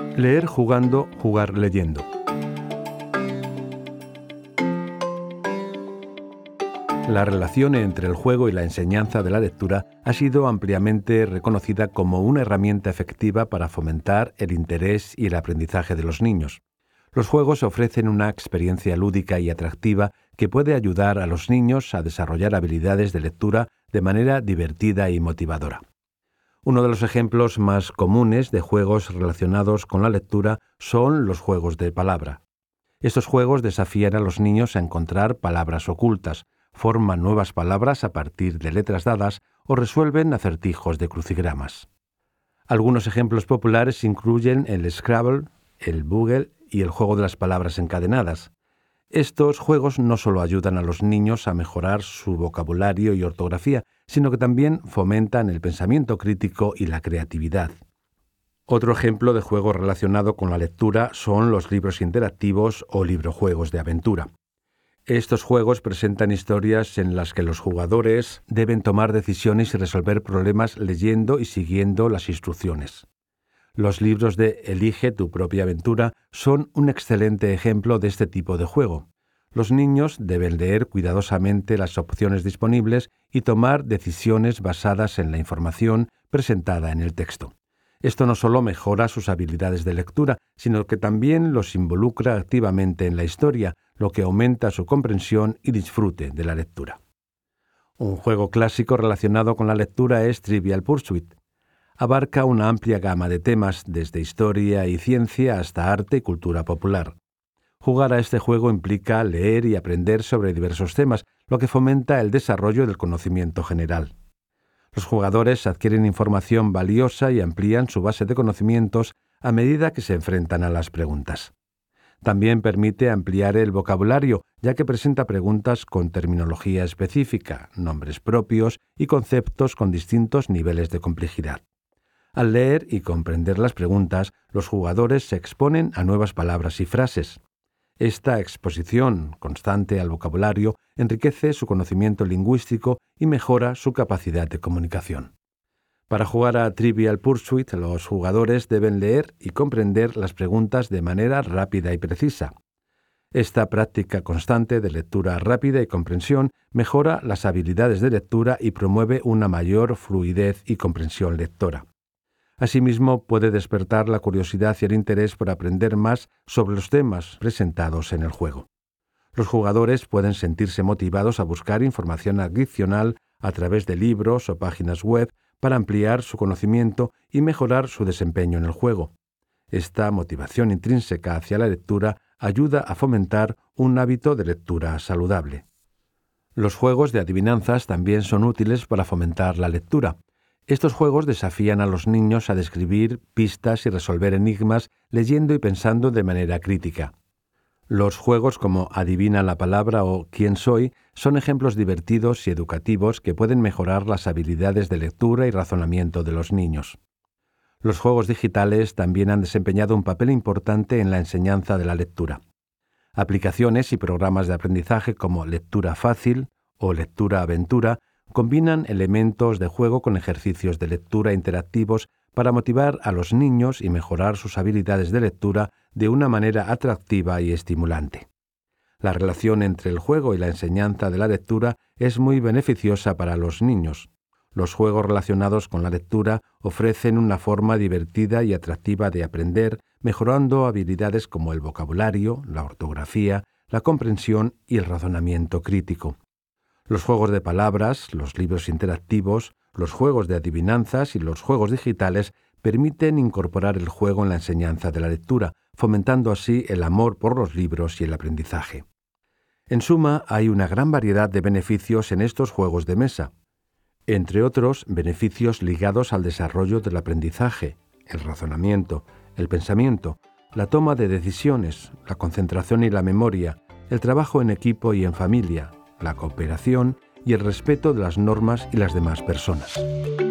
Leer jugando, jugar leyendo. La relación entre el juego y la enseñanza de la lectura ha sido ampliamente reconocida como una herramienta efectiva para fomentar el interés y el aprendizaje de los niños. Los juegos ofrecen una experiencia lúdica y atractiva que puede ayudar a los niños a desarrollar habilidades de lectura de manera divertida y motivadora. Uno de los ejemplos más comunes de juegos relacionados con la lectura son los juegos de palabra. Estos juegos desafían a los niños a encontrar palabras ocultas, forman nuevas palabras a partir de letras dadas o resuelven acertijos de crucigramas. Algunos ejemplos populares incluyen el Scrabble, el Bugle y el juego de las palabras encadenadas. Estos juegos no solo ayudan a los niños a mejorar su vocabulario y ortografía, sino que también fomentan el pensamiento crítico y la creatividad. Otro ejemplo de juego relacionado con la lectura son los libros interactivos o librojuegos de aventura. Estos juegos presentan historias en las que los jugadores deben tomar decisiones y resolver problemas leyendo y siguiendo las instrucciones. Los libros de Elige tu propia aventura son un excelente ejemplo de este tipo de juego. Los niños deben leer cuidadosamente las opciones disponibles y tomar decisiones basadas en la información presentada en el texto. Esto no solo mejora sus habilidades de lectura, sino que también los involucra activamente en la historia, lo que aumenta su comprensión y disfrute de la lectura. Un juego clásico relacionado con la lectura es Trivial Pursuit. Abarca una amplia gama de temas, desde historia y ciencia hasta arte y cultura popular. Jugar a este juego implica leer y aprender sobre diversos temas, lo que fomenta el desarrollo del conocimiento general. Los jugadores adquieren información valiosa y amplían su base de conocimientos a medida que se enfrentan a las preguntas. También permite ampliar el vocabulario, ya que presenta preguntas con terminología específica, nombres propios y conceptos con distintos niveles de complejidad. Al leer y comprender las preguntas, los jugadores se exponen a nuevas palabras y frases. Esta exposición constante al vocabulario enriquece su conocimiento lingüístico y mejora su capacidad de comunicación. Para jugar a Trivial Pursuit, los jugadores deben leer y comprender las preguntas de manera rápida y precisa. Esta práctica constante de lectura rápida y comprensión mejora las habilidades de lectura y promueve una mayor fluidez y comprensión lectora. Asimismo, puede despertar la curiosidad y el interés por aprender más sobre los temas presentados en el juego. Los jugadores pueden sentirse motivados a buscar información adicional a través de libros o páginas web para ampliar su conocimiento y mejorar su desempeño en el juego. Esta motivación intrínseca hacia la lectura ayuda a fomentar un hábito de lectura saludable. Los juegos de adivinanzas también son útiles para fomentar la lectura. Estos juegos desafían a los niños a describir pistas y resolver enigmas leyendo y pensando de manera crítica. Los juegos como Adivina la palabra o ¿Quién soy? Son ejemplos divertidos y educativos que pueden mejorar las habilidades de lectura y razonamiento de los niños. Los juegos digitales también han desempeñado un papel importante en la enseñanza de la lectura. Aplicaciones y programas de aprendizaje como Lectura Fácil o Lectura Aventura combinan elementos de juego con ejercicios de lectura interactivos para motivar a los niños y mejorar sus habilidades de lectura de una manera atractiva y estimulante. La relación entre el juego y la enseñanza de la lectura es muy beneficiosa para los niños. Los juegos relacionados con la lectura ofrecen una forma divertida y atractiva de aprender, mejorando habilidades como el vocabulario, la ortografía, la comprensión y el razonamiento crítico. Los juegos de palabras, los libros interactivos, los juegos de adivinanzas y los juegos digitales permiten incorporar el juego en la enseñanza de la lectura, fomentando así el amor por los libros y el aprendizaje. En suma, hay una gran variedad de beneficios en estos juegos de mesa. Entre otros, beneficios ligados al desarrollo del aprendizaje, el razonamiento, el pensamiento, la toma de decisiones, la concentración y la memoria, el trabajo en equipo y en familia, la cooperación y el respeto de las normas y las demás personas.